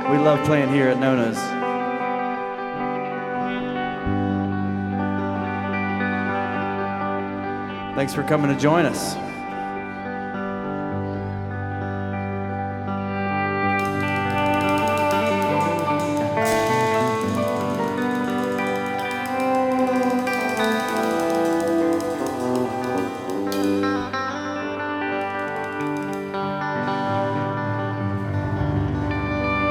We love playing here at Nona's. Thanks for coming to join us.